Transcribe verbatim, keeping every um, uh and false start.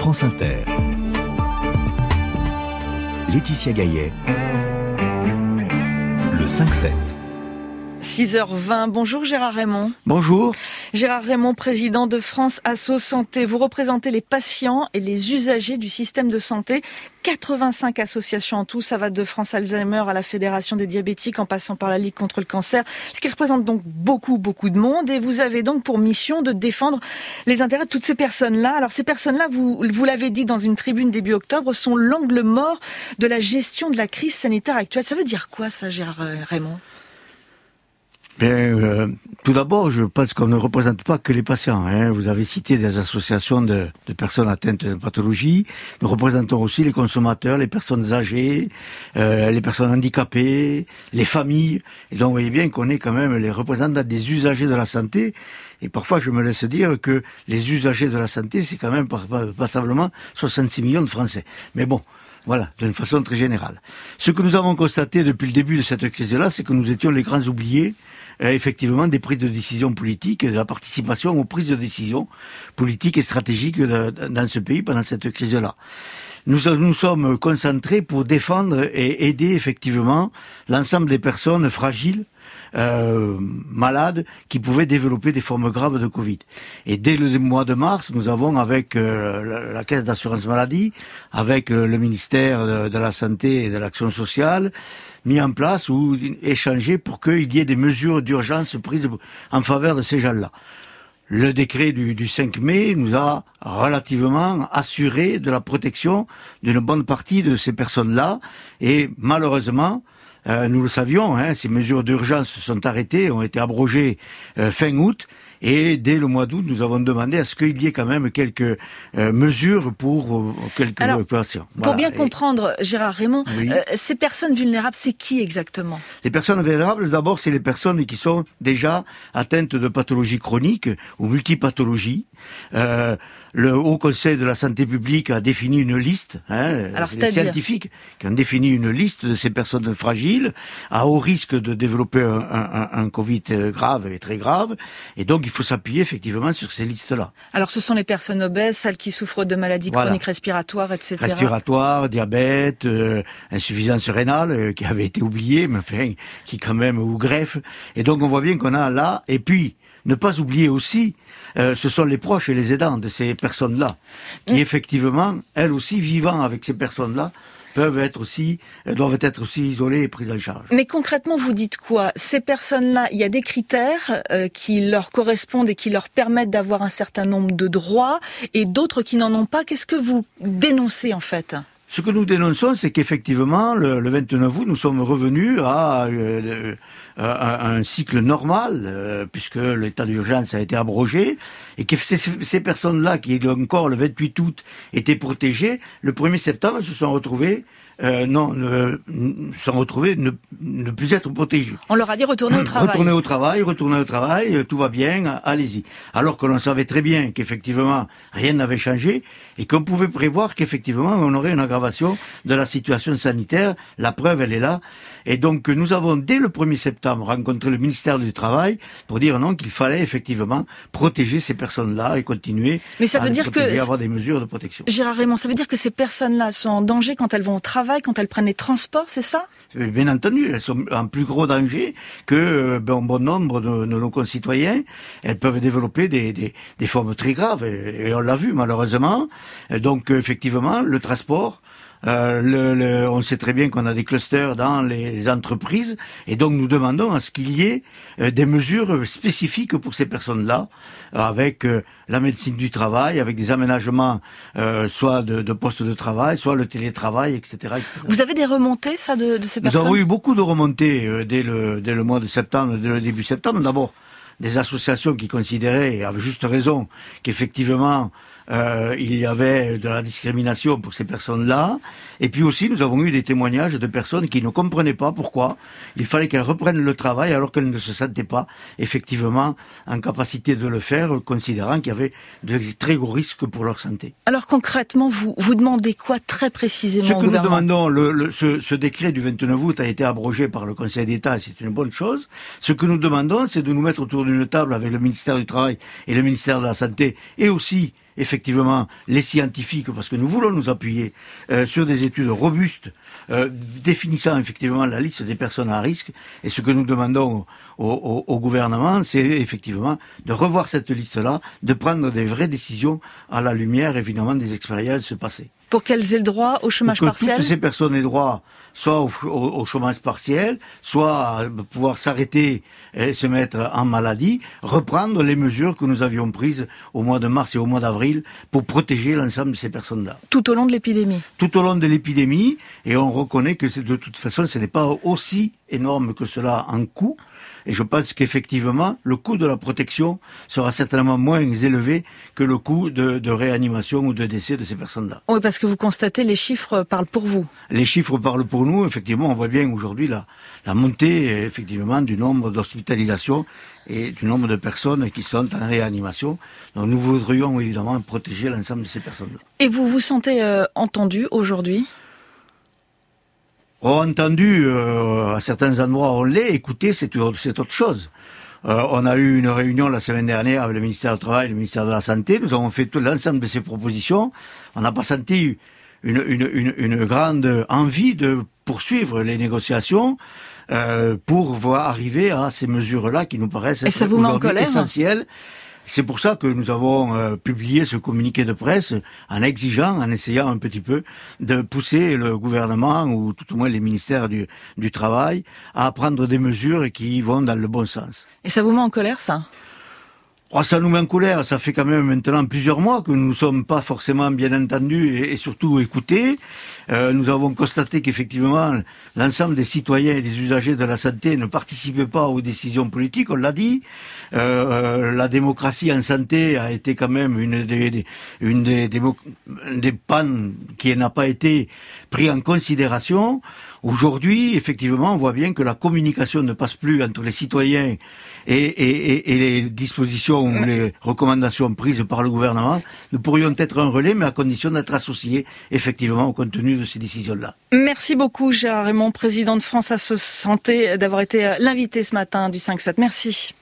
France Inter. Laetitia Gaillet, le cinq sept. six heures vingt, bonjour Gérard Raymond. Bonjour. Gérard Raymond, président de France Asso Santé. Vous représentez les patients et les usagers du système de santé. quatre-vingt-cinq associations en tout, ça va de France Alzheimer à la Fédération des diabétiques en passant par la Ligue contre le cancer, ce qui représente donc beaucoup, beaucoup de monde. Et vous avez donc pour mission de défendre les intérêts de toutes ces personnes-là. Alors ces personnes-là, vous, vous l'avez dit dans une tribune début octobre, sont l'angle mort de la gestion de la crise sanitaire actuelle. Ça veut dire quoi ça, Gérard Raymond ? Bien, euh, tout d'abord, je pense qu'on ne représente pas que les patients. Hein. Vous avez cité des associations de, de personnes atteintes de pathologie. Nous représentons aussi les consommateurs, les personnes âgées, euh, les personnes handicapées, les familles. Et donc, vous voyez bien qu'on est quand même les représentants des usagers de la santé. Et parfois, je me laisse dire que les usagers de la santé, c'est quand même passablement soixante-six millions de Français. Mais bon. Voilà, d'une façon très générale. Ce que nous avons constaté depuis le début de cette crise-là, c'est que nous étions les grands oubliés, euh, effectivement, des prises de décision politiques, de la participation aux prises de décision politiques et stratégiques de, de, dans ce pays pendant cette crise-là. Nous nous sommes concentrés pour défendre et aider effectivement l'ensemble des personnes fragiles, euh, malades, qui pouvaient développer des formes graves de Covid. Et dès le mois de mars, nous avons avec euh, la, la Caisse d'assurance maladie, avec euh, le ministère de, de la Santé et de l'Action sociale, mis en place ou échangé pour qu'il y ait des mesures d'urgence prises en faveur de ces gens-là. Le décret du, du cinq mai nous a relativement assuré de la protection d'une bonne partie de ces personnes-là. Et malheureusement, euh, nous le savions, hein, ces mesures d'urgence sont arrêtées, ont été abrogées euh, fin août. Et dès le mois d'août, nous avons demandé à ce qu'il y ait quand même quelques euh, mesures pour euh, quelques Alors, patients. Voilà. Pour bien Et, comprendre, Gérard Raymond, oui. euh, ces personnes vulnérables, c'est qui exactement ? Les personnes vulnérables, d'abord, c'est les personnes qui sont déjà atteintes de pathologies chroniques ou multipathologies. Euh, le Haut Conseil de la Santé publique a défini une liste, hein, Alors, les scientifiques qui ont défini une liste de ces personnes fragiles à haut risque de développer un, un, un Covid grave et très grave. Et donc, il faut s'appuyer effectivement sur ces listes-là. Alors, ce sont les personnes obèses, celles qui souffrent de maladies voilà. chroniques respiratoires, et cetera. Respiratoire, diabète, euh, insuffisance rénale, euh, qui avait été oubliée, mais enfin, qui quand même, ou greffe. Et donc, on voit bien qu'on a là, et puis, ne pas oublier aussi, euh, ce sont les proches et les aidants de ces personnes-là, qui mmh. effectivement, elles aussi, vivant avec ces personnes-là, peuvent être aussi, doivent être aussi isolées et prises en charge. Mais concrètement, vous dites quoi ? Ces personnes-là, il y a des critères euh, qui leur correspondent et qui leur permettent d'avoir un certain nombre de droits, et d'autres qui n'en ont pas. Qu'est-ce que vous dénoncez en fait ? Ce que nous dénonçons, c'est qu'effectivement, le, le vingt-neuf août, nous sommes revenus à, euh, à un cycle normal, euh, puisque l'état d'urgence a été abrogé, et que ces, ces personnes-là, qui encore le vingt-huit août étaient protégées, le premier septembre se sont retrouvées Euh, non, ne, sont retrouvés ne, ne plus être protégés. On leur a dit retournez au travail. Retournez au travail, retournez au travail, tout va bien, allez-y. Alors que l'on savait très bien qu'effectivement rien n'avait changé et qu'on pouvait prévoir qu'effectivement on aurait une aggravation de la situation sanitaire. La preuve, elle est là. Et donc nous avons dès le premier septembre rencontré le ministère du Travail pour dire non qu'il fallait effectivement protéger ces personnes-là et continuer. Mais ça à veut les dire protéger, que avoir des mesures de protection. Gérard Raymond, ça veut dire que ces personnes-là sont en danger quand elles vont au travail, quand elles prennent les transports, c'est ça ? Bien entendu, elles sont en plus gros danger que bon, bon nombre de, de nos concitoyens. Elles peuvent développer des, des, des formes très graves, et, et on l'a vu malheureusement. Et donc effectivement, le transport, euh, le, le, on sait très bien qu'on a des clusters dans les entreprises, et donc nous demandons à ce qu'il y ait euh, des mesures spécifiques pour ces personnes-là, avec euh, la médecine du travail, avec des aménagements euh, soit de, de postes de travail, soit le télétravail, et cetera, et cetera. Vous avez des remontées, ça, de, de ces personnes ? Nous avons eu beaucoup de remontées euh, dès, le, dès le mois de septembre, dès le début septembre. D'abord, des associations qui considéraient, et avec juste raison, qu'effectivement, euh, il y avait de la discrimination pour ces personnes-là. Et puis aussi, nous avons eu des témoignages de personnes qui ne comprenaient pas pourquoi il fallait qu'elles reprennent le travail alors qu'elles ne se sentaient pas effectivement en capacité de le faire, considérant qu'il y avait de très gros risques pour leur santé. Alors concrètement, vous, vous demandez quoi très précisément Ce au que nous gouvernement ? demandons, le, le, ce, ce décret du vingt-neuf août a été abrogé par le Conseil d'État, et c'est une bonne chose. Ce que nous demandons, c'est de nous mettre autour d'une table avec le ministère du Travail et le ministère de la Santé, et aussi effectivement les scientifiques, parce que nous voulons nous appuyer euh, sur des études robustes euh, définissant effectivement la liste des personnes à risque. Et ce que nous demandons au, au, au gouvernement, c'est effectivement de revoir cette liste-là, de prendre des vraies décisions à la lumière évidemment des expériences passées. Pour qu'elles aient le droit au chômage Pour que partiel. toutes ces personnes aient droit soit au, au, au chômage partiel, soit à pouvoir s'arrêter et se mettre en maladie, reprendre les mesures que nous avions prises au mois de mars et au mois d'avril pour protéger l'ensemble de ces personnes-là. Tout au long de l'épidémie. Tout au long de l'épidémie, et on reconnaît que de toute façon, ce n'est pas aussi énorme que cela en coût. Et je pense qu'effectivement, le coût de la protection sera certainement moins élevé que le coût de, de réanimation ou de décès de ces personnes-là. Oui, parce que vous constatez, les chiffres parlent pour vous. Les chiffres parlent pour nous. Effectivement, on voit bien aujourd'hui la, la montée effectivement du nombre d'hospitalisations et du nombre de personnes qui sont en réanimation. Donc nous voudrions évidemment protéger l'ensemble de ces personnes-là. Et vous vous sentez euh, entendu aujourd'hui ? Oh, entendu, euh, à certains endroits on l'est, écouté, c'est, c'est autre chose. Euh, on a eu une réunion la semaine dernière avec le ministère du Travail et le ministère de la Santé, nous avons fait tout l'ensemble de ces propositions, on n'a pas senti une, une, une, une grande envie de poursuivre les négociations euh, pour voir arriver à ces mesures-là qui nous paraissent et ça vous met en colère, essentielles. C'est pour ça que nous avons euh, publié ce communiqué de presse en exigeant, en essayant un petit peu de pousser le gouvernement ou tout au moins les ministères du, du Travail à prendre des mesures qui vont dans le bon sens. Et ça vous met en colère, ça ? Oh, ça nous met en colère, ça fait quand même maintenant plusieurs mois que nous ne sommes pas forcément bien entendus et, et surtout écoutés. Euh, nous avons constaté qu'effectivement, l'ensemble des citoyens et des usagers de la santé ne participaient pas aux décisions politiques, on l'a dit. Euh, la démocratie en santé a été quand même une des, des, une des, des, des pannes qui n'a pas été prise en considération. Aujourd'hui, effectivement, on voit bien que la communication ne passe plus entre les citoyens et, et, et, et les dispositions ou les recommandations prises par le gouvernement. Nous pourrions être un relais, mais à condition d'être associés effectivement au contenu de ces décisions-là. Merci beaucoup, Gérard Raymond, président de France Asso Santé, d'avoir été l'invité ce matin du cinq sept. Merci.